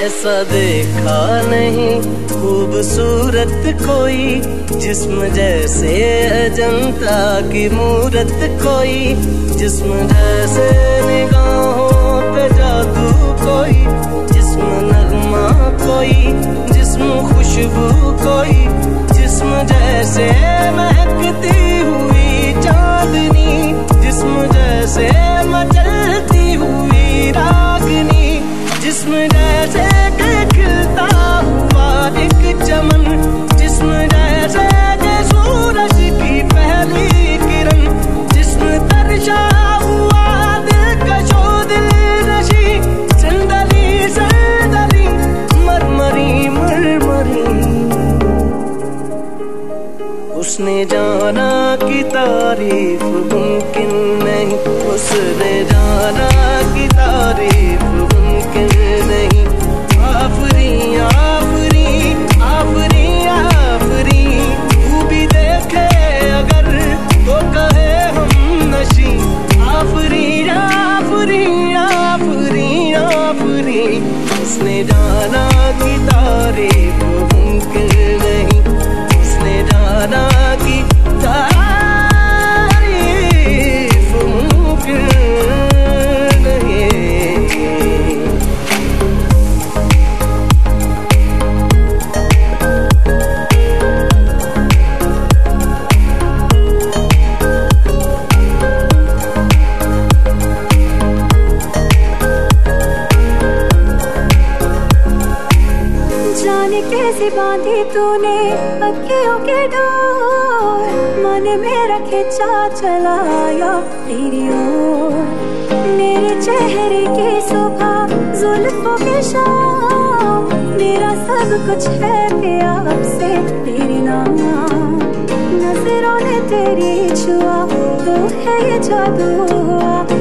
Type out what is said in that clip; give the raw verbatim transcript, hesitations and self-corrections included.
ऐसा देखा नहीं खूबसूरत कोई, जिस्म जैसे अजंता की मूरत कोई, जिस्म जैसे निगाहों पे जादू कोई, जिस्म नगमा कोई, जिस्म खुशबू कोई, जिस्म जैसे महकती हुई चांदनी, जिस्म जैसे मचलती हुई रागनी, जिस्म जैसे खिलता हुआ एक चमन, जिस्म जैसे के सूरज की पहली किरण, जिस्म तरशा हुआ दिलकशो दिल नशी, संदली संदली मरमरी मरमरी। उसने जाना कि तारीफ मुमकिन नहीं, उसने जाना कि तारीफ मुमकिन नहीं। आफरी आफरी आफरी आफरी, तू भी देखे अगर तो कहे हम नशी। आफरी आफरी आफरी आफरी, उसने जाना कि तारीफ मुमकिन नहीं, उसने जाना कि तारीफ मुमकिन नहीं। जाने कैसे बांधी तूने अखियों के डोर, मन मेरा खिंचा चलाया तेरी ओर। मेरे चेहरे की सुबह जुल्फों के शाम, मेरा सब कुछ है प्यार से तेरे नाम। नजरों ने तेरी छुआ तो है ये जादू हुआ,